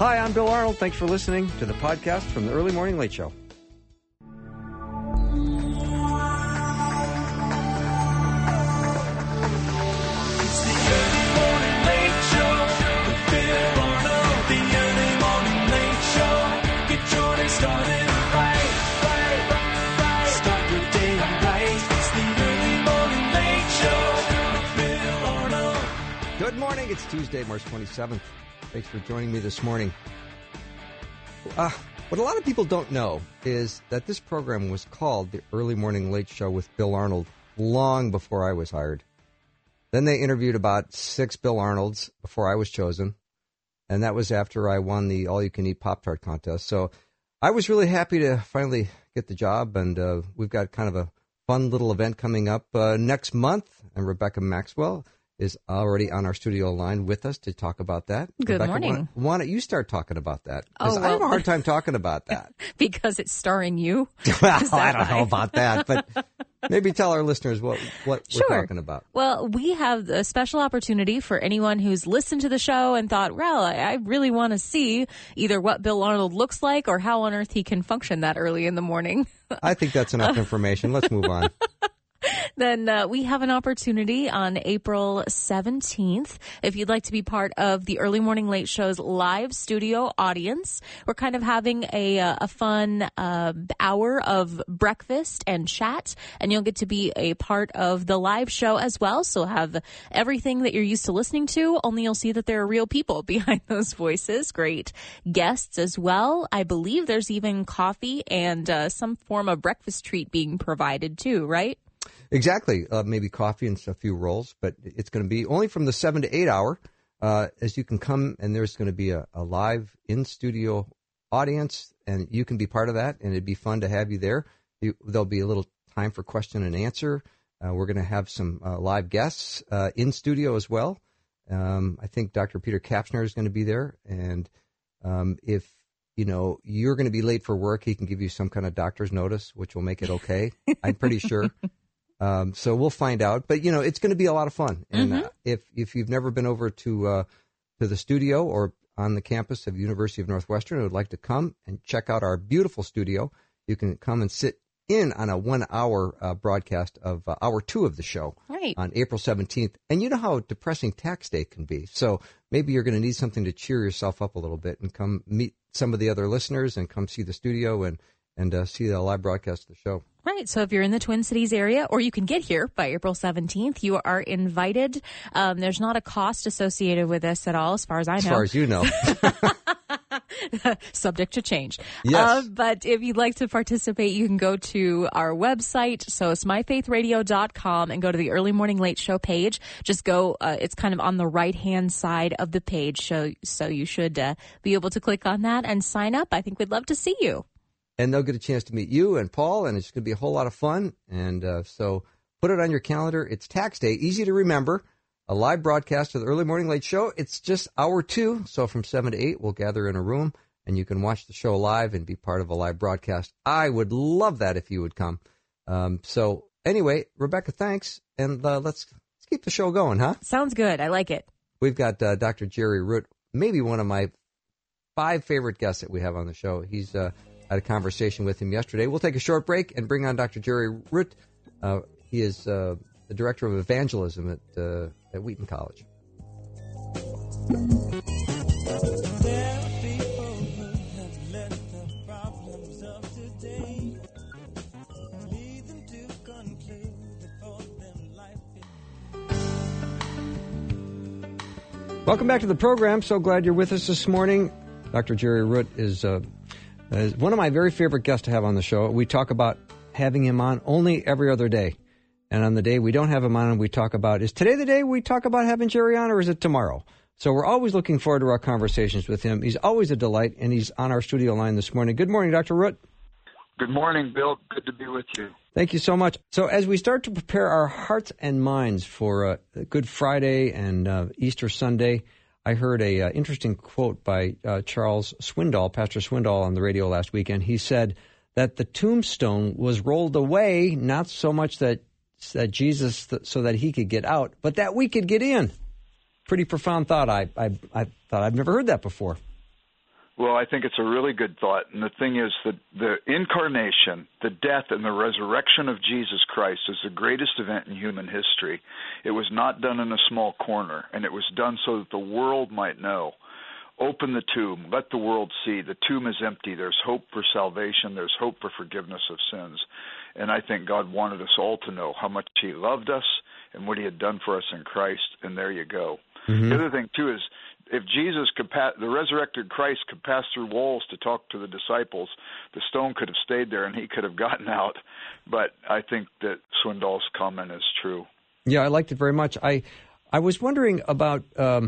Hi, I'm Bill Arnold. Thanks for listening to the podcast from the Early Morning Late Show. Good morning. It's Tuesday, March 27th. Thanks for joining me this morning. What a lot of people don't know is that this program was called the Early Morning Late Show with Bill Arnold long before I was hired. Then they interviewed about 6 Bill Arnolds before I was chosen, and that was after I won the all-you-can-eat Pop-Tart contest. So I was really happy to finally get the job, and we've got kind of a fun little event coming up next month, and Rebecca Maxwell is already on our studio line with us to talk about that. Good Rebecca, morning. Why don't you start talking about that? Because well, I have a hard time talking about that. Because it's starring you? Well, I don't know about that, but maybe tell our listeners what we're talking about. Well, we have a special opportunity for anyone who's listened to the show and thought, well, I really want to see either what Bill Arnold looks like or how on earth he can function that early in the morning. I think that's enough information. Let's move on. Then we have an opportunity on April 17th. If you'd like to be part of the Early Morning Late Show's live studio audience, we're kind of having a fun hour of breakfast and chat, and you'll get to be a part of the live show as well. So have everything that you're used to listening to, only you'll see that there are real people behind those voices. Great guests as well. I believe there's even coffee and some form of breakfast treat being provided too, right? Exactly. Maybe coffee and a few rolls, but it's going to be only from the 7 to 8 hour, as you can come, and there's going to be a live in-studio audience, and you can be part of that, and it'd be fun to have you there. There'll be a little time for question and answer. We're going to have some live guests in studio as well. I think Dr. Peter Kapsner is going to be there, and if you're going to be late for work, he can give you some kind of doctor's notice, which will make it okay. I'm pretty sure. So we'll find out. But, it's going to be a lot of fun. And if you've never been over to the studio or on the campus of the University of Northwestern and would like to come and check out our beautiful studio, you can come and sit in on a 1-hour broadcast of hour 2 of the show on April 17th. And you know how depressing tax day can be. So maybe you're going to need something to cheer yourself up a little bit and come meet some of the other listeners and come see the studio and see the live broadcast of the show. Right. So if you're in the Twin Cities area, or you can get here by April 17th, you are invited. There's not a cost associated with this at all, as far as I know. As far as you know. Subject to change. Yes. But if you'd like to participate, you can go to our website. So it's myfaithradio.com and go to the Early Morning Late Show page. Just go, it's kind of on the right-hand side of the page. So you should be able to click on that and sign up. I think we'd love to see you. And they'll get a chance to meet you and Paul, and it's going to be a whole lot of fun. And so put it on your calendar. It's tax day, easy to remember. A live broadcast of the Early Morning Late Show. It's just hour 2, so from 7 to 8, we'll gather in a room, and you can watch the show live and be part of a live broadcast. I would love that if you would come. So anyway, Rebecca, thanks, and let's keep the show going, huh? Sounds good. I like it. We've got Dr. Jerry Root, maybe one of my 5 favorite guests that we have on the show. He's had a conversation with him yesterday. We'll take a short break and bring on Dr. Jerry Root. He is the director of evangelism at Wheaton College. Welcome back to the program. So glad you're with us this morning. Dr. Jerry Root is one of my very favorite guests to have on the show. We talk about having him on only every other day. And on the day we don't have him on, we talk about, is today the day we talk about having Jerry on, or is it tomorrow? So we're always looking forward to our conversations with him. He's always a delight, and he's on our studio line this morning. Good morning, Dr. Root. Good morning, Bill. Good to be with you. Thank you so much. So as we start to prepare our hearts and minds for Good Friday and Easter Sunday, I heard a interesting quote by Charles Swindoll, Pastor Swindoll, on the radio last weekend. He said that the tombstone was rolled away, not so much that Jesus, so that he could get out, but that we could get in. Pretty profound thought. I thought I've never heard that before. Well, I think it's a really good thought. And the thing is that the incarnation, the death, and the resurrection of Jesus Christ is the greatest event in human history. It was not done in a small corner, and it was done so that the world might know. Open the tomb. Let the world see. The tomb is empty. There's hope for salvation. There's hope for forgiveness of sins. And I think God wanted us all to know how much he loved us and what he had done for us in Christ. And there you go. Mm-hmm. The other thing, too, is if Jesus the resurrected Christ could pass through walls to talk to the disciples, the stone could have stayed there and he could have gotten out. But I think that Swindoll's comment is true. Yeah, I liked it very much. I was wondering about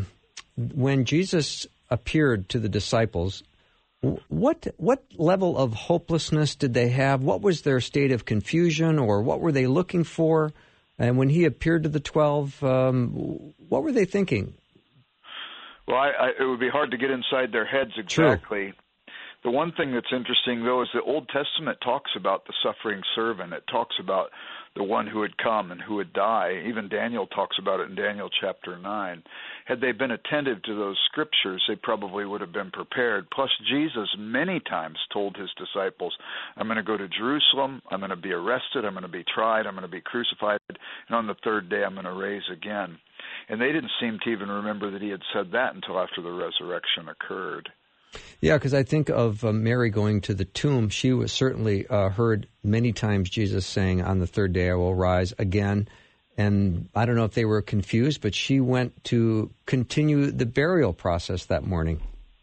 when Jesus appeared to the disciples, what level of hopelessness did they have? What was their state of confusion, or what were they looking for? And when he appeared to the 12, what were they thinking? Well, it would be hard to get inside their heads exactly. True. The one thing that's interesting, though, is the Old Testament talks about the suffering servant. It talks about the one who would come and who would die. Even Daniel talks about it in Daniel chapter 9. Had they been attentive to those scriptures, they probably would have been prepared. Plus, Jesus many times told his disciples, I'm going to go to Jerusalem, I'm going to be arrested, I'm going to be tried, I'm going to be crucified, and on the third day I'm going to raise again. And they didn't seem to even remember that he had said that until after the resurrection occurred. Yeah, because I think of Mary going to the tomb. She was certainly heard many times Jesus saying, on the third day I will rise again. And I don't know if they were confused, but she went to continue the burial process that morning.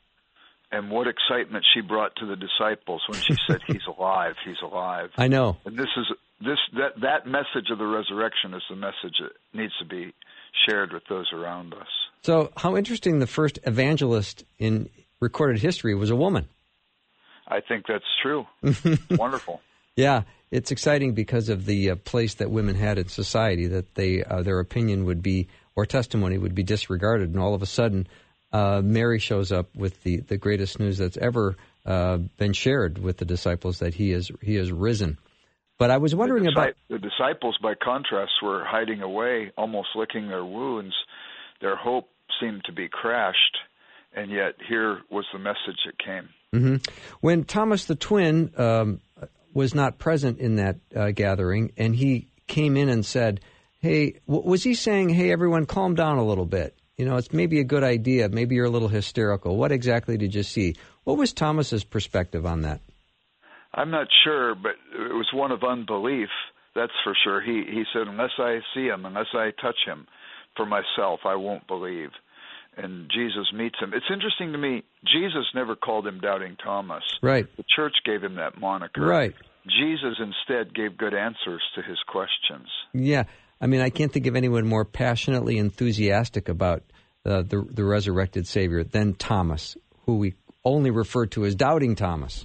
And what excitement she brought to the disciples when she said, he's alive, he's alive. I know. And that message of the resurrection is the message that needs to be shared with those around us. So how interesting, the first evangelist in recorded history was a woman. I think that's true. Wonderful. Yeah, it's exciting because of the place that women had in society, that their opinion would be, or testimony would be disregarded, and all of a sudden Mary shows up with the greatest news that's ever been shared with the disciples, that he is risen. But I was wondering about... The disciples, by contrast, were hiding away, almost licking their wounds. Their hope seemed to be crashed, and yet here was the message that came. Mm-hmm. When Thomas the twin was not present in that gathering, and he came in and said, hey, was he saying, hey, everyone, calm down a little bit? You know, it's maybe a good idea. Maybe you're a little hysterical. What exactly did you see? What was Thomas's perspective on that? I'm not sure, but it was one of unbelief, that's for sure. He said, unless I see him, unless I touch him for myself, I won't believe. And Jesus meets him. It's interesting to me, Jesus never called him Doubting Thomas. Right. The church gave him that moniker. Right. Jesus instead gave good answers to his questions. Yeah. I mean, I can't think of anyone more passionately enthusiastic about the resurrected Savior than Thomas, who we only refer to as Doubting Thomas.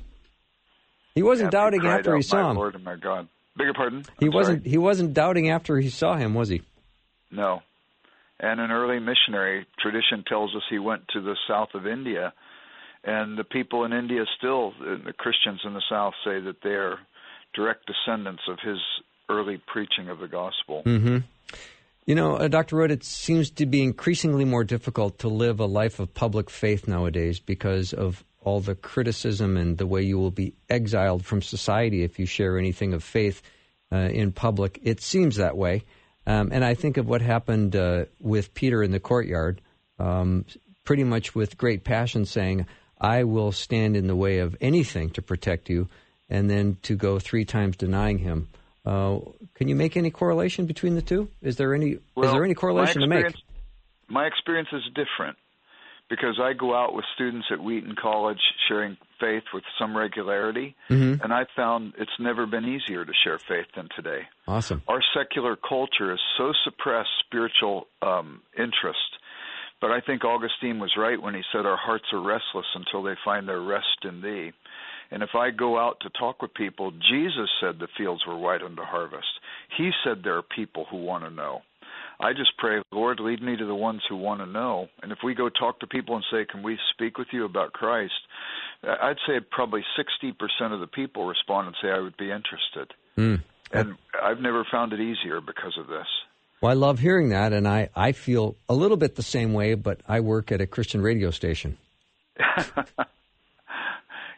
He wasn't doubting after he saw him. My Lord and my God. Beg your pardon? He wasn't doubting after he saw him, was he? No. And an early missionary tradition tells us he went to the south of India, and the people in India still, the Christians in the south, say that they are direct descendants of his early preaching of the gospel. Mm-hmm. You know, Dr. Rood, it seems to be increasingly more difficult to live a life of public faith nowadays because of all the criticism and the way you will be exiled from society if you share anything of faith in public. It seems that way. And I think of what happened with Peter in the courtyard, pretty much with great passion saying, I will stand in the way of anything to protect you, and then to go 3 times denying him. Can you make any correlation between the two? Is there any correlation to make? My experience is different, because I go out with students at Wheaton College sharing faith with some regularity, and I found it's never been easier to share faith than today. Awesome. Our secular culture has so suppressed spiritual interest, but I think Augustine was right when he said our hearts are restless until they find their rest in thee. And if I go out to talk with people, Jesus said the fields were white unto harvest. He said there are people who want to know. I just pray, Lord, lead me to the ones who want to know. And if we go talk to people and say, can we speak with you about Christ, I'd say probably 60% of the people respond and say, I would be interested. And I've never found it easier because of this. Well, I love hearing that, and I feel a little bit the same way, but I work at a Christian radio station.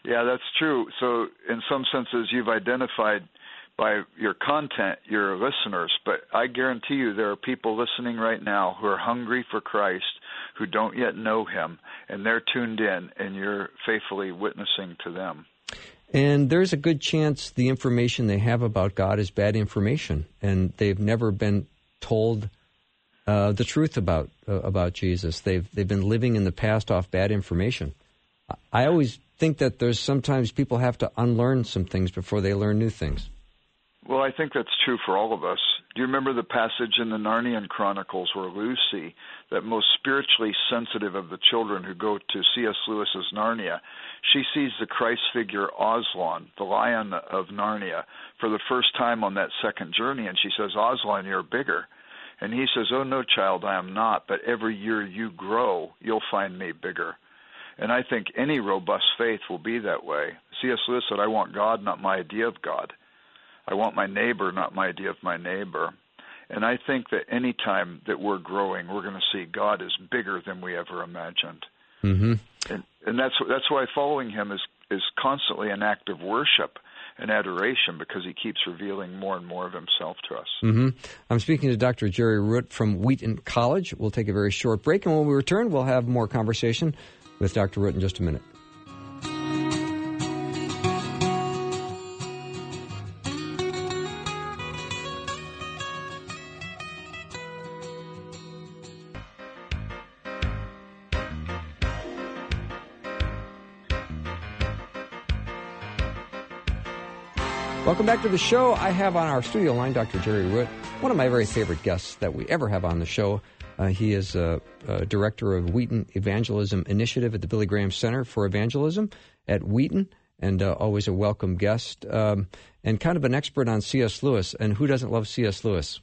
Yeah, that's true. So in some senses, you've identified by your content your listeners, but I guarantee you there are people listening right now who are hungry for Christ, who don't yet know him, and they're tuned in, and you're faithfully witnessing to them. And there's a good chance the information they have about God is bad information, and they've never been told the truth about Jesus. They've been living in the past off bad information. I always think that there's sometimes people have to unlearn some things before they learn new things. Well, I think that's true for all of us. Do you remember the passage in the Narnian Chronicles where Lucy, that most spiritually sensitive of the children who go to C.S. Lewis's Narnia, she sees the Christ figure Aslan, the lion of Narnia, for the first time on that second journey, and she says, "Aslan, you're bigger." And he says, "Oh, no, child, I am not, but every year you grow, you'll find me bigger." And I think any robust faith will be that way. C.S. Lewis said, "I want God, not my idea of God. I want my neighbor, not my idea of my neighbor." And I think that any time that we're growing, we're going to see God is bigger than we ever imagined. Mm-hmm. And that's why following him is constantly an act of worship and adoration, because he keeps revealing more and more of himself to us. Mm-hmm. I'm speaking to Dr. Jerry Root from Wheaton College. We'll take a very short break, and when we return, we'll have more conversation with Dr. Root in just a minute. Welcome back to the show. I have on our studio line Dr. Jerry Root, one of my very favorite guests that we ever have on the show. He is a director of Wheaton Evangelism Initiative at the Billy Graham Center for Evangelism at Wheaton, and always a welcome guest, and kind of an expert on C.S. Lewis. And who doesn't love C.S. Lewis?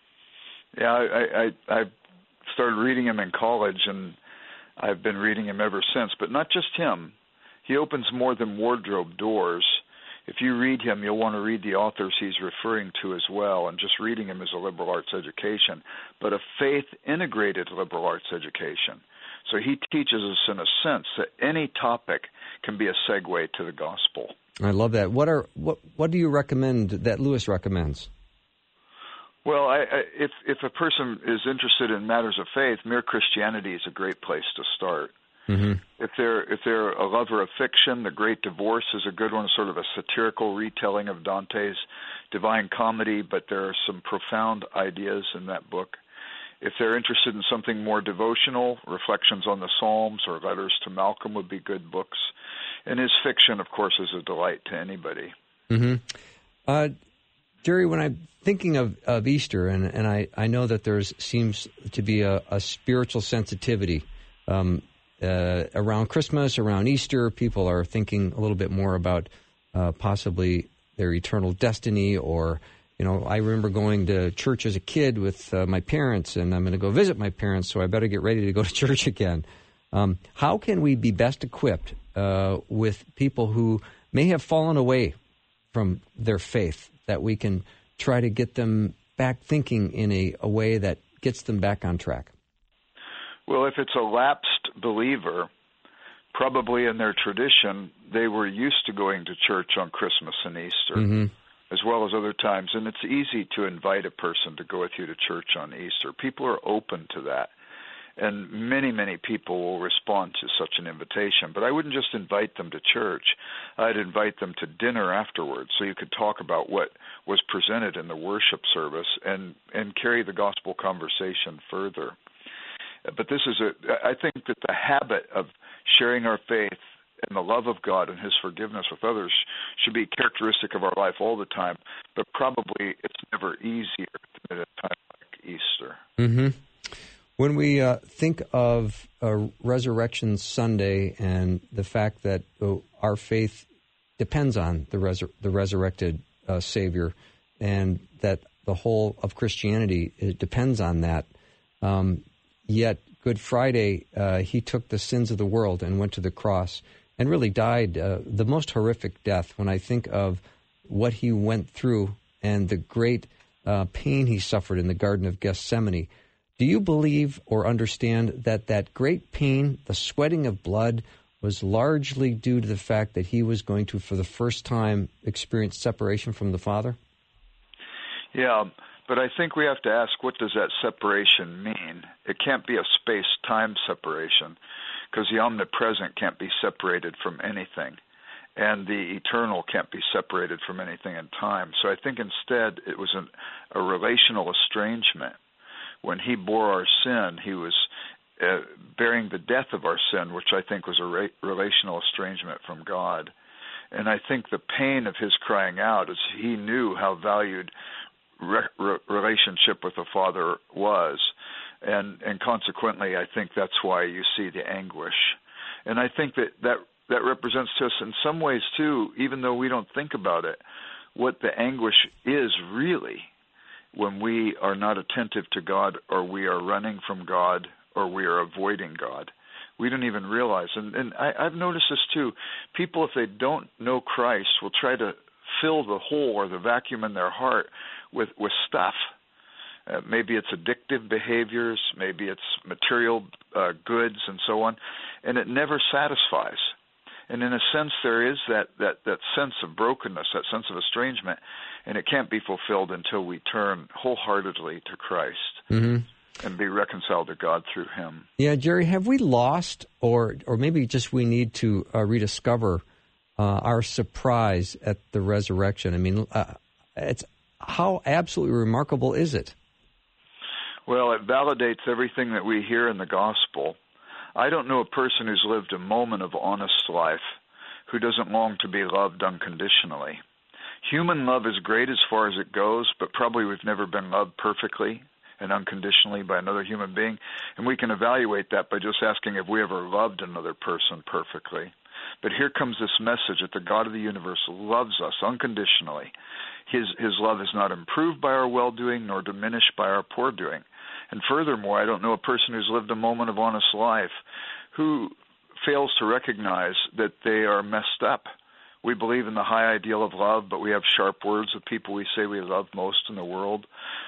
Yeah, I started reading him in college, and I've been reading him ever since. But not just him. He opens more than wardrobe doors. If you read him, you'll want to read the authors he's referring to as well, and just reading him is a liberal arts education, but a faith-integrated liberal arts education. So he teaches us, in a sense, that any topic can be a segue to the gospel. I love that. What do you recommend that Lewis recommends? Well, if a person is interested in matters of faith, Mere Christianity is a great place to start. Mm-hmm. If they're a lover of fiction, The Great Divorce is a good one, sort of a satirical retelling of Dante's Divine Comedy, but there are some profound ideas in that book. If they're interested in something more devotional, Reflections on the Psalms or Letters to Malcolm would be good books. And his fiction, of course, is a delight to anybody. Mm-hmm. Jerry, when I'm thinking of Easter, and I know that there seems to be a spiritual sensitivity around Christmas, around Easter, people are thinking a little bit more about possibly their eternal destiny, or, I remember going to church as a kid with my parents, and I'm going to go visit my parents, so I better get ready to go to church again. How can we be best equipped with people who may have fallen away from their faith, that we can try to get them back thinking in a way that gets them back on track? Well, if it's a lapsed believer, probably in their tradition, they were used to going to church on Christmas and Easter, as well as other times. And it's easy to invite a person to go with you to church on Easter. People are open to that. And many, many people will respond to such an invitation. But I wouldn't just invite them to church. I'd invite them to dinner afterwards, so you could talk about what was presented in the worship service and carry the gospel conversation further. But I think that the habit of sharing our faith and the love of God and his forgiveness with others should be characteristic of our life all the time, but probably it's never easier than at a time like Easter. Mm-hmm. When we think of Resurrection Sunday and the fact that our faith depends on the resurrected Savior, and that the whole of Christianity depends on that, yet Good Friday, he took the sins of the world and went to the cross and really died the most horrific death. When I think of what he went through and the great pain he suffered in the Garden of Gethsemane, do you believe or understand that great pain, the sweating of blood, was largely due to the fact that he was going to, for the first time, experience separation from the Father? Yeah, but I think we have to ask, what does that separation mean? It can't be a space-time separation, because the omnipresent can't be separated from anything, and the eternal can't be separated from anything in time. So I think instead it was a relational estrangement. When he bore our sin, he was bearing the death of our sin, which I think was a relational estrangement from God. And I think the pain of his crying out is he knew how valued relationship with the Father was. And consequently, I think that's why you see the anguish. And I think that represents to us in some ways, too, even though we don't think about it, what the anguish is really when we are not attentive to God, or we are running from God, or we are avoiding God. We don't even realize. And I've noticed this, too. People, if they don't know Christ, will try to fill the hole or the vacuum in their heart with stuff. Maybe it's addictive behaviors, maybe it's material goods and so on, and it never satisfies. And in a sense, there is that sense of brokenness, that sense of estrangement, and it can't be fulfilled until we turn wholeheartedly to Christ and be reconciled to God through him. Yeah, Jerry, have we lost, or maybe just we need to rediscover our surprise at the resurrection? I mean, it's how absolutely remarkable is it? Well, it validates everything that we hear in the gospel. I don't know a person who's lived a moment of honest life who doesn't long to be loved unconditionally. Human love is great as far as it goes, but probably we've never been loved perfectly and unconditionally by another human being. And we can evaluate that by just asking if we ever loved another person perfectly. But here comes this message that the God of the universe loves us unconditionally. His love is not improved by our well-doing nor diminished by our poor-doing. And furthermore, I don't know a person who's lived a moment of honest life who fails to recognize that they are messed up. We believe in the high ideal of love, but we have sharp words of people we say we love most in the world.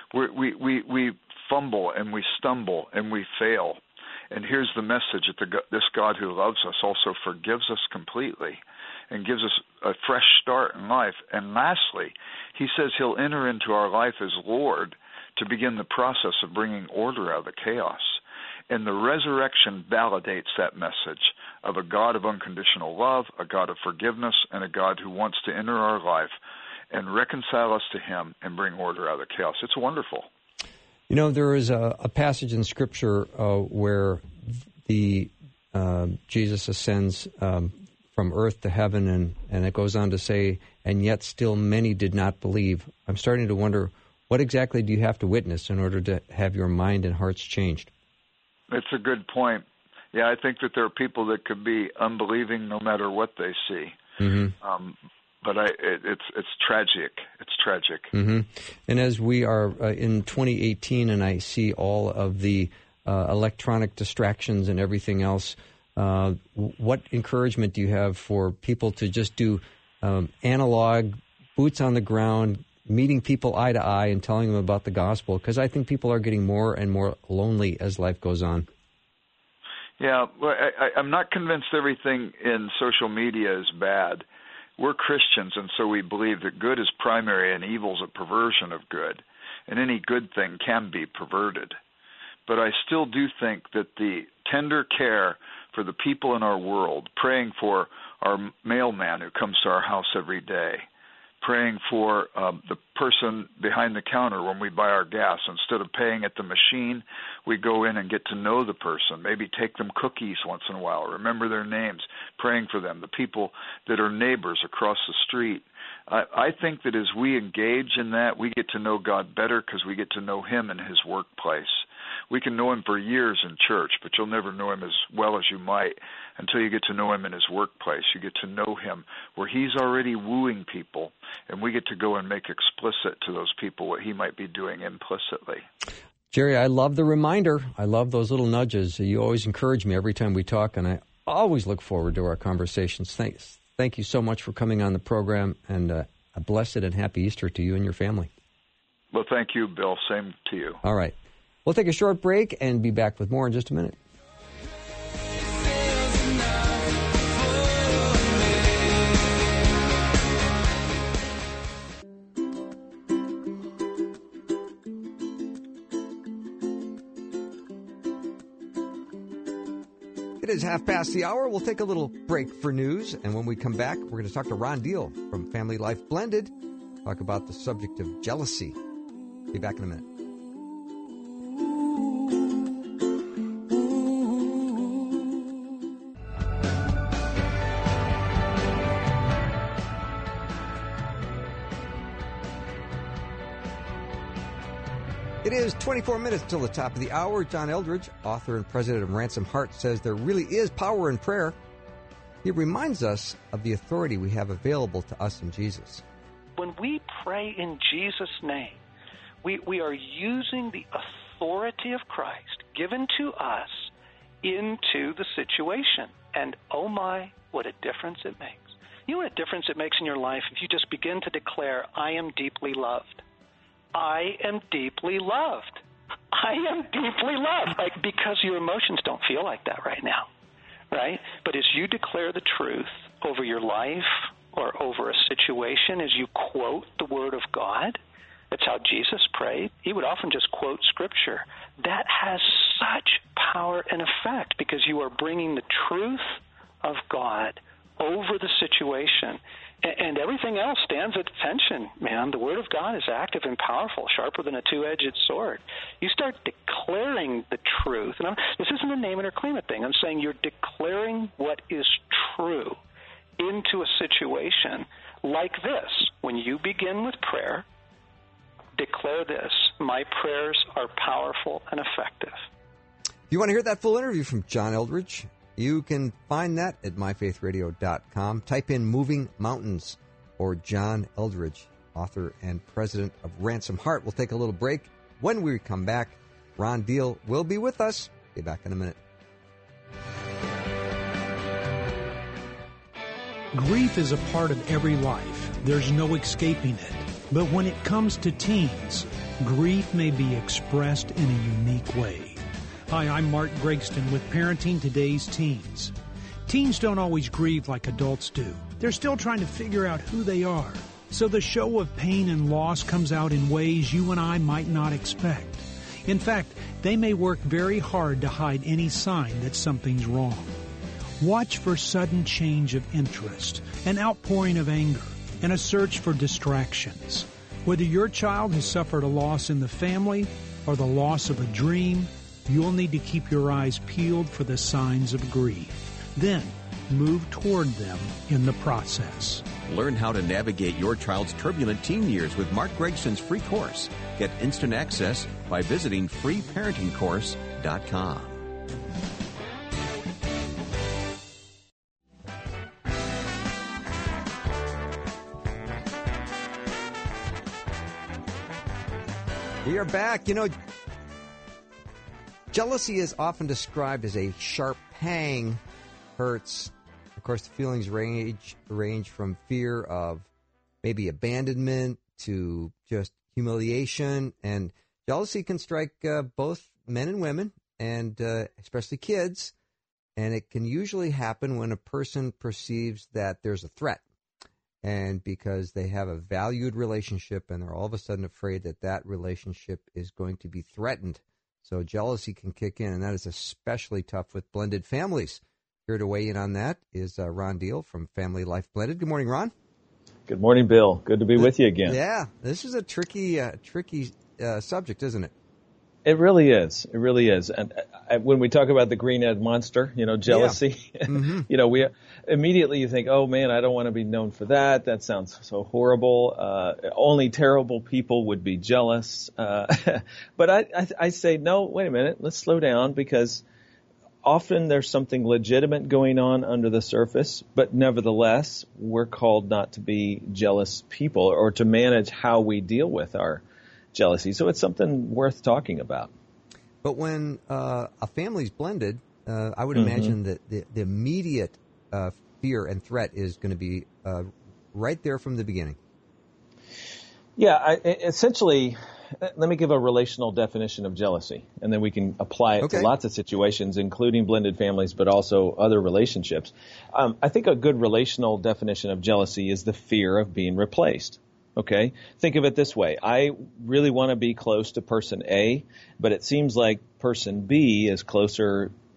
We fumble and we stumble and we fail. And here's the message, that this God who loves us also forgives us completely and gives us a fresh start in life. And lastly, he says he'll enter into our life as Lord to begin the process of bringing order out of the chaos. And the resurrection validates that message of a God of unconditional love, a God of forgiveness, and a God who wants to enter our life and reconcile us to him and bring order out of the chaos. It's wonderful. You know, there is a passage in Scripture where Jesus ascends from earth to heaven, and it goes on to say, and yet still many did not believe. I'm starting to wonder, what exactly do you have to witness in order to have your mind and hearts changed? It's a good point. Yeah, I think that there are people that could be unbelieving no matter what they see. Mm-hmm. But it's tragic. It's tragic. Mm-hmm. And as we are in 2018, and I see all of the electronic distractions and everything else, what encouragement do you have for people to just do analog, boots on the ground, meeting people eye to eye and telling them about the gospel? Because I think people are getting more and more lonely as life goes on. Yeah, well, I'm not convinced everything in social media is bad. We're Christians, and so we believe that good is primary and evil is a perversion of good, and any good thing can be perverted. But I still do think that the tender care for the people in our world, praying for our mailman who comes to our house every day, praying for the person behind the counter when we buy our gas. Instead of paying at the machine, we go in and get to know the person, maybe take them cookies once in a while, remember their names, praying for them, the people that are neighbors across the street. I think that as we engage in that, we get to know God better because we get to know him in his workplace. We can know him for years in church, but you'll never know him as well as you might until you get to know him in his workplace. You get to know him where he's already wooing people, and we get to go and make explicit to those people what he might be doing implicitly. Jerry, I love the reminder. I love those little nudges. You always encourage me every time we talk, and I always look forward to our conversations. Thank you so much for coming on the program, and a blessed and happy Easter to you and your family. Well, thank you, Bill. Same to you. All right. We'll take a short break and be back with more in just a minute. It is 1:30. We'll take a little break for news, and when we come back, we're going to talk to Ron Deal from Family Life Blended, talk about the subject of jealousy. Be back in a minute. It is 24 minutes till the top of the hour. John Eldredge, author and president of Ransomed Heart, says there really is power in prayer. He reminds us of the authority we have available to us in Jesus. When we pray in Jesus' name, we are using the authority of Christ given to us into the situation. And oh my, what a difference it makes. You know what a difference it makes in your life if you just begin to declare, I am deeply loved. I am deeply loved. I am deeply loved. Like, because your emotions don't feel like that right now, right? But as you declare the truth over your life or over a situation, as you quote the Word of God, that's how Jesus prayed. He would often just quote Scripture. That has such power and effect because you are bringing the truth of God over the situation. And everything else stands at attention, man. The Word of God is active and powerful, sharper than a two-edged sword. You start declaring the truth. And this isn't a name it or claim it thing. I'm saying you're declaring what is true into a situation like this. When you begin with prayer, declare this: my prayers are powerful and effective. If you want to hear that full interview from John Eldredge, you can find that at myfaithradio.com. Type in Moving Mountains or John Eldredge, author and president of Ransomed Heart. We'll take a little break. When we come back, Ron Deal will be with us. Be back in a minute. Grief is a part of every life. There's no escaping it. But when it comes to teens, grief may be expressed in a unique way. Hi, I'm Mark Gregston with Parenting Today's Teens. Teens don't always grieve like adults do. They're still trying to figure out who they are. So the show of pain and loss comes out in ways you and I might not expect. In fact, they may work very hard to hide any sign that something's wrong. Watch for sudden change of interest, an outpouring of anger, and a search for distractions. Whether your child has suffered a loss in the family or the loss of a dream, you'll need to keep your eyes peeled for the signs of grief. Then, move toward them in the process. Learn how to navigate your child's turbulent teen years with Mark Gregston's free course. Get instant access by visiting freeparentingcourse.com. We are back. You know, jealousy is often described as a sharp pang, hurts. Of course, the feelings range from fear of maybe abandonment to just humiliation. And jealousy can strike both men and women, and especially kids. And it can usually happen when a person perceives that there's a threat. And because they have a valued relationship and they're all of a sudden afraid that that relationship is going to be threatened. So jealousy can kick in, and that is especially tough with blended families. Here to weigh in on that is Ron Deal from Family Life Blended. Good morning, Ron. Good morning, Bill. Good to be with you again. Yeah, this is a tricky subject, isn't it? It really is. It really is. And when we talk about the green-eyed monster, jealousy, yeah. Mm-hmm. We immediately you think, oh man, I don't want to be known for that. That sounds so horrible. Only terrible people would be jealous. But I say, no, wait a minute. Let's slow down, because often there's something legitimate going on under the surface, but nevertheless, we're called not to be jealous people or to manage how we deal with our jealousy. So it's something worth talking about. But when a family's blended, I would imagine that the immediate fear and threat is going to be right there from the beginning. Yeah, essentially, let me give a relational definition of jealousy, and then we can apply it to lots of situations, including blended families, but also other relationships. I think a good relational definition of jealousy is the fear of being replaced. Okay, think of it this way. I really want to be close to person A, but it seems like person B is closer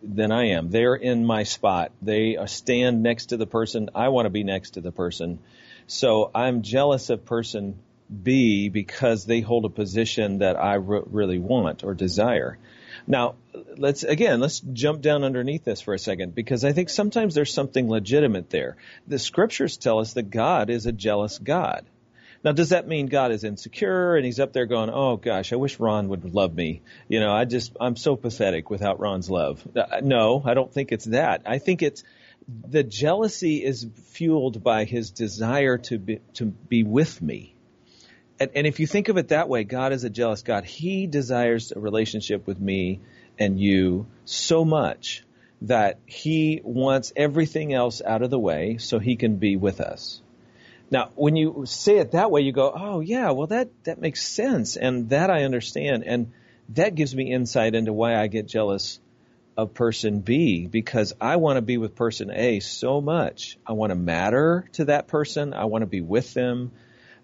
than I am. They're in my spot. They stand next to the person. I want to be next to the person. So I'm jealous of person B because they hold a position that I really want or desire. Now, let's jump down underneath this for a second, because I think sometimes there's something legitimate there. The scriptures tell us that God is a jealous God. Now, does that mean God is insecure and he's up there going, oh gosh, I wish Ron would love me. I'm so pathetic without Ron's love. No, I don't think it's that. I think it's the jealousy is fueled by his desire to be with me. And if you think of it that way, God is a jealous God. He desires a relationship with me and you so much that he wants everything else out of the way so he can be with us. Now, when you say it that way, you go, oh, yeah, well, that makes sense. And that I understand. And that gives me insight into why I get jealous of person B, because I want to be with person A so much. I want to matter to that person. I want to be with them.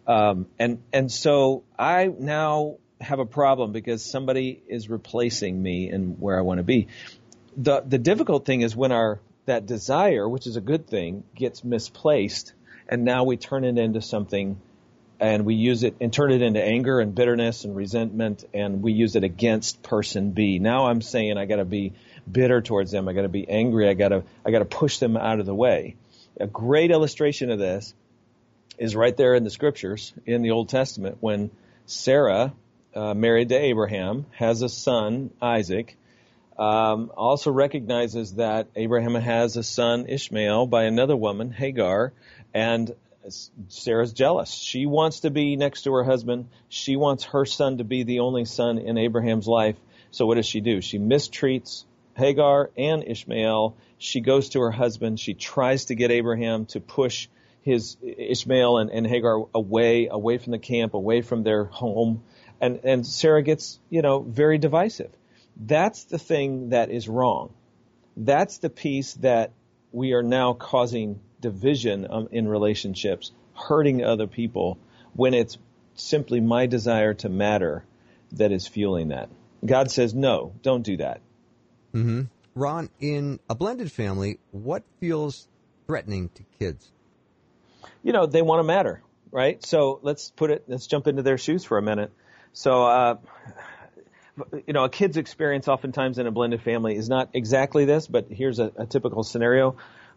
And so I now have a problem because somebody is replacing me in where I want to be. The difficult thing is when that desire, which is a good thing, gets misplaced. And now we turn it into something, and we use it and turn it into anger and bitterness and resentment, and we use it against person B. Now I'm saying I got to be bitter towards them. I got to be angry. I got to push them out of the way. A great illustration of this is right there in the scriptures in the Old Testament when Sarah, married to Abraham, has a son, Isaac. Also recognizes that Abraham has a son, Ishmael, by another woman, Hagar. And Sarah's jealous. She wants to be next to her husband. She wants her son to be the only son in Abraham's life. So what does she do? She mistreats Hagar and Ishmael. She goes to her husband. She tries to get Abraham to push his Ishmael and Hagar away from the camp, away from their home. And Sarah gets, very divisive. That's the thing that is wrong. That's the piece that we are now causing division in relationships, hurting other people, when it's simply my desire to matter that is fueling that. God says, no, don't do that. Mm-hmm. Ron, in a blended family, what feels threatening to kids? They want to matter, right? So let's jump into their shoes for a minute. So, a kid's experience oftentimes in a blended family is not exactly this, but here's a typical scenario.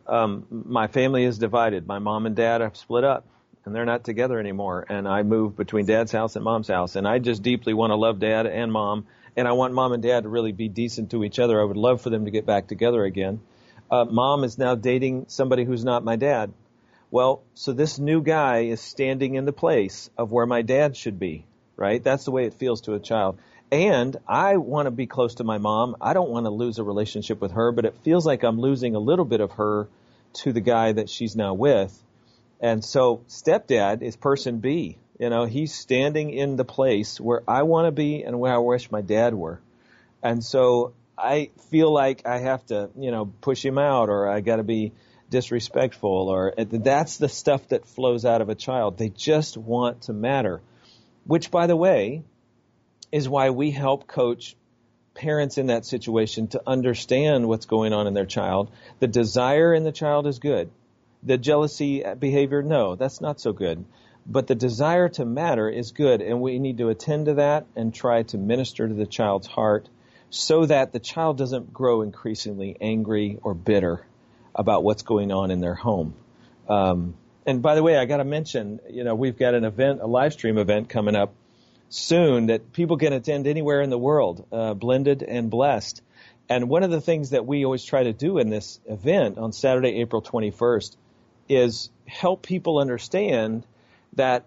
My family is divided. My mom and dad have split up, and they're not together anymore. And I moved between dad's house and mom's house. And I just deeply want to love dad and mom. And I want mom and dad to really be decent to each other. I would love for them to get back together again. Mom is now dating somebody who's not my dad. Well, so this new guy is standing in the place of where my dad should be, right? That's the way it feels to a child. And I want to be close to my mom. I don't want to lose a relationship with her, but it feels like I'm losing a little bit of her to the guy that she's now with. And so stepdad is person B. He's standing in the place where I want to be and where I wish my dad were. And so I feel like I have to, push him out, or I got to be disrespectful, or that's the stuff that flows out of a child. They just want to matter, which, by the way, is why we help coach parents in that situation to understand what's going on in their child. The desire in the child is good. The jealousy behavior, no, that's not so good. But the desire to matter is good, and we need to attend to that and try to minister to the child's heart so that the child doesn't grow increasingly angry or bitter about what's going on in their home. And by the way, I got to mention, we've got an event, a live stream event coming up soon that people can attend anywhere in the world, Blended and Blessed. And one of the things that we always try to do in this event on Saturday, April 21st, is help people understand that,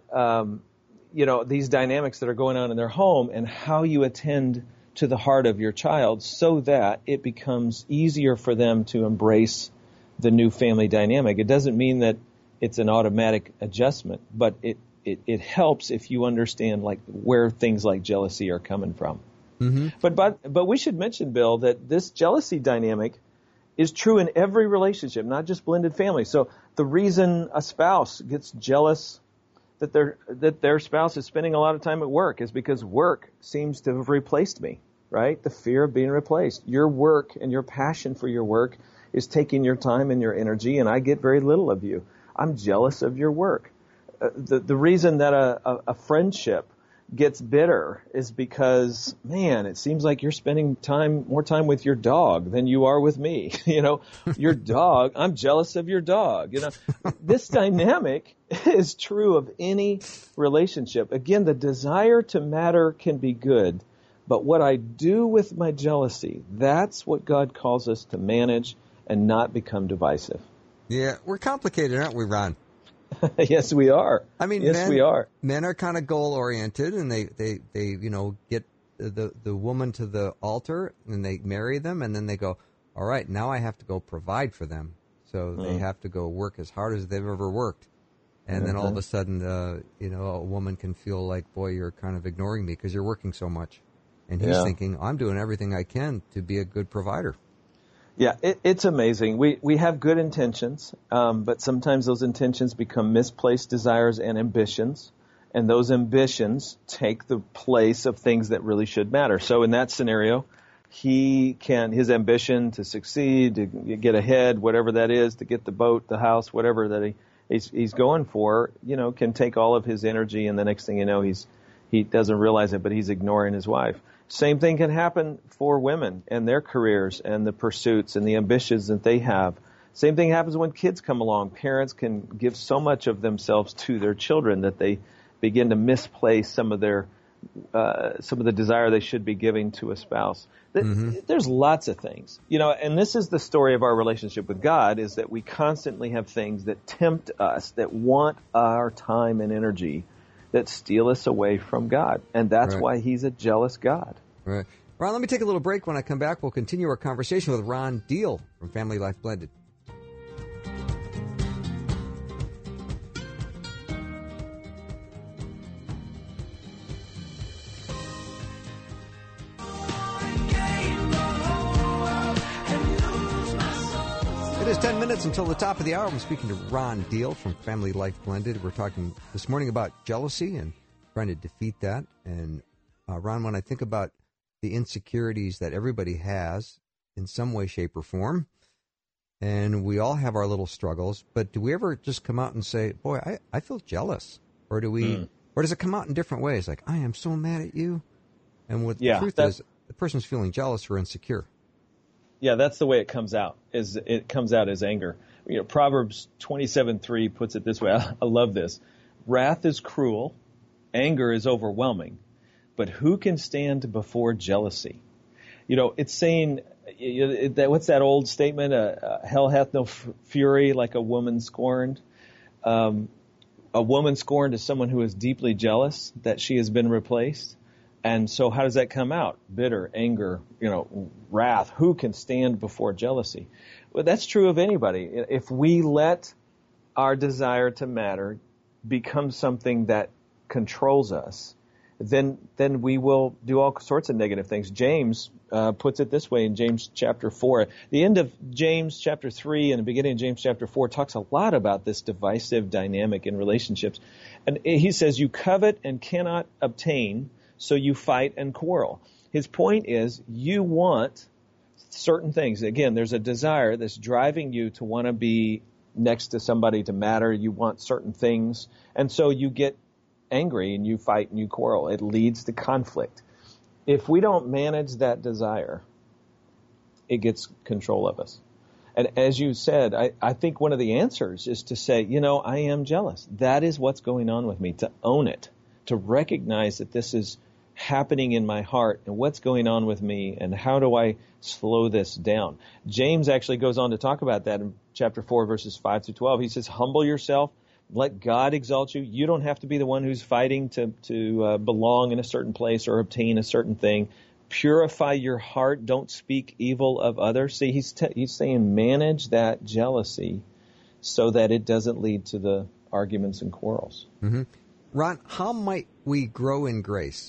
these dynamics that are going on in their home and how you attend to the heart of your child so that it becomes easier for them to embrace the new family dynamic. It doesn't mean that it's an automatic adjustment, but it helps if you understand where things like jealousy are coming from. Mm-hmm. But we should mention, Bill, that this jealousy dynamic is true in every relationship, not just blended family. So the reason a spouse gets jealous that their spouse is spending a lot of time at work is because work seems to have replaced me, right? The fear of being replaced. Your work and your passion for your work is taking your time and your energy, and I get very little of you. I'm jealous of your work. The reason that a friendship gets bitter is because, man, it seems like you're spending more time with your dog than you are with me. Your dog, I'm jealous of your dog. This dynamic is true of any relationship. Again, the desire to matter can be good, but what I do with my jealousy, that's what God calls us to manage and not become divisive. Yeah, we're complicated, aren't we, Ron? Yes, we are. I mean, yes, we are. Men are kind of goal oriented, and they get the woman to the altar, and they marry them, and then they go, all right, now I have to go provide for them. So they have to go work as hard as they've ever worked. And then all of a sudden, a woman can feel like, boy, you're kind of ignoring me because you're working so much. And he's thinking, I'm doing everything I can to be a good provider. Yeah, it's amazing. We have good intentions, but sometimes those intentions become misplaced desires and ambitions, and those ambitions take the place of things that really should matter. So in that scenario, his ambition to succeed, to get ahead, whatever that is, to get the boat, the house, whatever that he's going for, can take all of his energy, and the next thing you know, he doesn't realize it, but he's ignoring his wife. Same thing can happen for women and their careers and the pursuits and the ambitions that they have. Same thing happens when kids come along. Parents can give so much of themselves to their children that they begin to misplace some of the desire they should be giving to a spouse. There's lots of things, and this is the story of our relationship with God, is that we constantly have things that tempt us, that want our time and energy, that steal us away from God. And that's why he's a jealous God. Right. Ron, let me take a little break. When I come back, we'll continue our conversation with Ron Deal from Family Life Blended. It is 10 minutes until the top of the hour. I'm speaking to Ron Deal from Family Life Blended. We're talking this morning about jealousy and trying to defeat that. And Ron, when I think about the insecurities that everybody has in some way, shape, or form, and we all have our little struggles, but do we ever just come out and say, boy, I feel jealous? Or do we, or does it come out in different ways? Like, I am so mad at you. And what the truth is, the person's feeling jealous or insecure. Yeah, that's the way it comes out. It comes out as anger. Proverbs 27:3 puts it this way. I love this. Wrath is cruel, anger is overwhelming, but who can stand before jealousy? It's saying, what's that old statement? Hell hath no fury like a woman scorned. A woman scorned is someone who is deeply jealous that she has been replaced. And so how does that come out? Bitter, anger, wrath. Who can stand before jealousy? Well, that's true of anybody. If we let our desire to matter become something that controls us, then we will do all sorts of negative things. James puts it this way in James chapter 4. The end of James chapter 3 and the beginning of James chapter 4 talks a lot about this divisive dynamic in relationships. And he says, you covet and cannot obtain, so you fight and quarrel. His point is, you want certain things. Again, there's a desire that's driving you to want to be next to somebody, to matter. You want certain things. And so you get angry and you fight and you quarrel. It leads to conflict. If we don't manage that desire, it gets control of us. And as you said, I think one of the answers is to say, I am jealous. That is what's going on with me, to own it, to recognize that this is happening in my heart and what's going on with me and how do I slow this down. James actually goes on to talk about that in chapter 4, verses 5 through 12. He says, humble yourself, let God exalt you. You don't have to be the one who's fighting to belong in a certain place or obtain a certain thing. Purify your heart. Don't speak evil of others. See, he's saying manage that jealousy so that it doesn't lead to the arguments and quarrels. Mm-hmm. Ron, how might we grow in grace?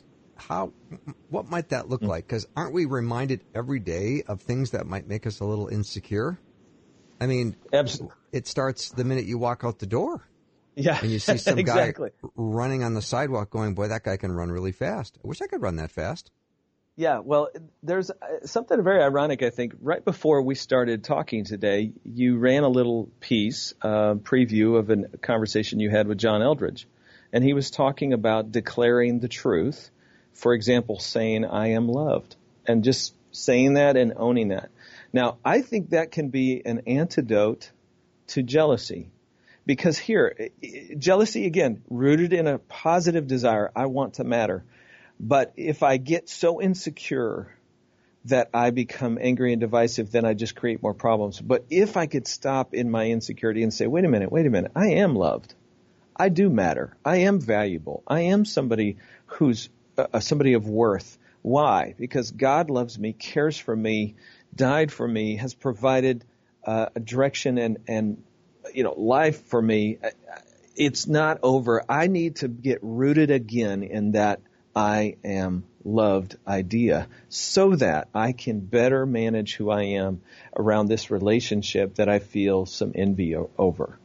What might that look like? Because aren't we reminded every day of things that might make us a little insecure? I mean, it starts the minute you walk out the door. Yeah, and you see some exactly. guy running on the sidewalk going, boy, that guy can run really fast. I wish I could run that fast. Yeah, well, there's something very ironic, I think. Right before we started talking today, you ran a little piece, preview of a conversation you had with John Eldredge. And he was talking about declaring the truth. For example, saying, I am loved. And just saying that and owning that. Now, I think that can be an antidote to jealousy. Because here, jealousy, again, rooted in a positive desire, I want to matter. But if I get so insecure that I become angry and divisive, then I just create more problems. But if I could stop in my insecurity and say, wait a minute, I am loved. I do matter. I am valuable. I am somebody who's somebody of worth. Why? Because God loves me, cares for me, died for me, has provided a direction and life for me. It's not over. I need to get rooted again in that I am loved idea so that I can better manage who I am around this relationship that I feel some envy over.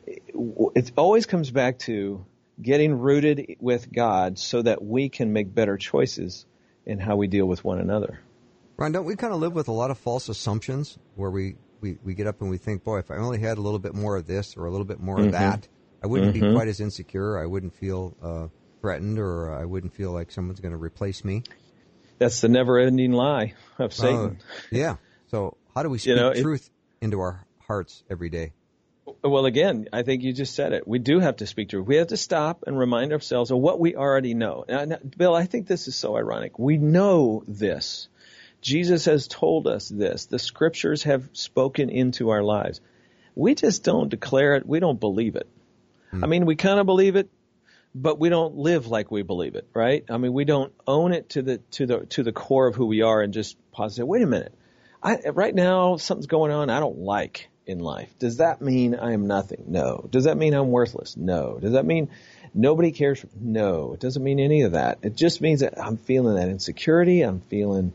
It always comes back to getting rooted with God so that we can make better choices in how we deal with one another. Ron, don't we kind of live with a lot of false assumptions where we get up and we think, boy, if I only had a little bit more of this or a little bit more of that, I wouldn't be quite as insecure. I wouldn't feel threatened, or I wouldn't feel like someone's going to replace me. That's the never-ending lie of Satan. Yeah. So how do we speak truth into our hearts every day? Well, again, I think you just said it. We do have to speak truth. We have to stop and remind ourselves of what we already know. Now, Bill, I think this is so ironic. We know this. Jesus has told us this. The Scriptures have spoken into our lives. We just don't declare it. We don't believe it. I mean, we kind of believe it, but we don't live like we believe it, right? I mean, we don't own it to the core of who we are and just pause and say, wait a minute. Right now, something's going on I don't like in life. Does that mean I am nothing? No. Does that mean I'm worthless? No. Does that mean nobody cares? No. It doesn't mean any of that. It just means that I'm feeling that insecurity. I'm feeling,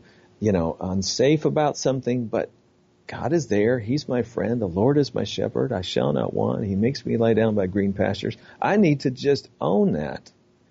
unsafe about something, but God is there. He's my friend. The Lord is my shepherd. I shall not want. He makes me lie down by green pastures. I need to just own that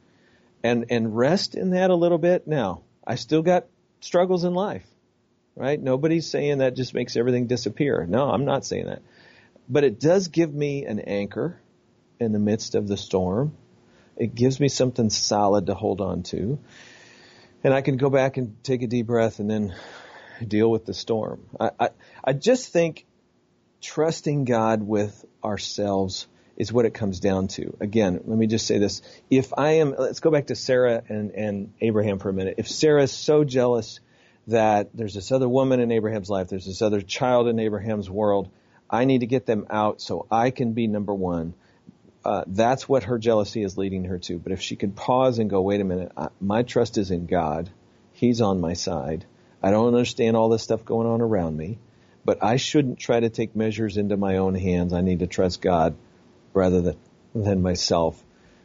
and rest in that a little bit. Now, I still got struggles in life, right? Nobody's saying that just makes everything disappear. No, I'm not saying that. But it does give me an anchor in the midst of the storm. It gives me something solid to hold on to. And I can go back and take a deep breath and then deal with the storm. I just think trusting God with ourselves is what it comes down to. Again, let me just say this. Let's go back to Sarah and Abraham for a minute. If Sarah is so jealous that there's this other woman in Abraham's life, there's this other child in Abraham's world, I need to get them out so I can be number one. That's what her jealousy is leading her to. But if she could pause and go, wait a minute, my trust is in God. He's on my side. I don't understand all this stuff going on around me, but I shouldn't try to take measures into my own hands. I need to trust God rather than myself.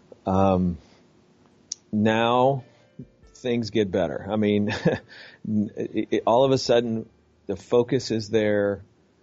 Now things get better. I mean, all of a sudden the focus is there,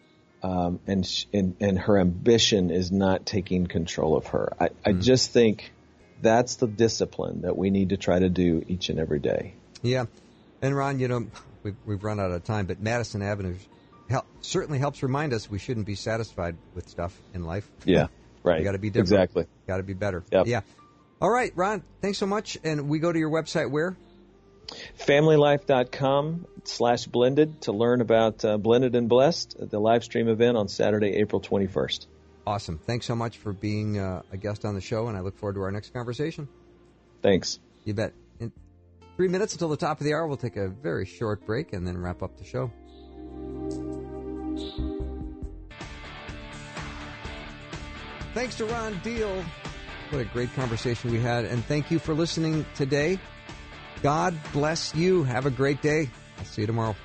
and her ambition is not taking control of her. I just think that's the discipline that we need to try to do each and every day. Yeah. And Ron, we've run out of time, but Madison Avenue certainly helps remind us we shouldn't be satisfied with stuff in life. Yeah, right. You got to be different. Exactly. Got to be better. Yep. Yeah. All right, Ron, thanks so much. And we go to your website where? FamilyLife.com/blended to learn about Blended and Blessed, the live stream event on Saturday, April 21st. Awesome. Thanks so much for being a guest on the show, and I look forward to our next conversation. Thanks. You bet. 3 minutes until the top of the hour. We'll take a very short break and then wrap up the show. Thanks to Ron Deal. What a great conversation we had. And thank you for listening today. God bless you. Have a great day. I'll see you tomorrow.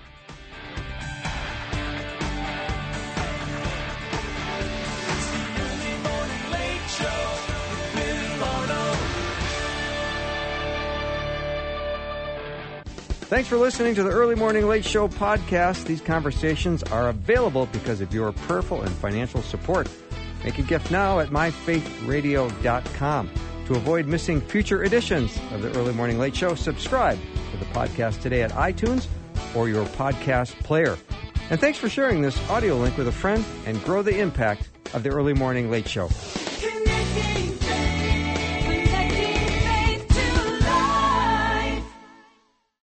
Thanks for listening to the Early Morning Late Show podcast. These conversations are available because of your prayerful and financial support. Make a gift now at myfaithradio.com. To avoid missing future editions of the Early Morning Late Show, subscribe to the podcast today at iTunes or your podcast player. And thanks for sharing this audio link with a friend and grow the impact of the Early Morning Late Show. Connecting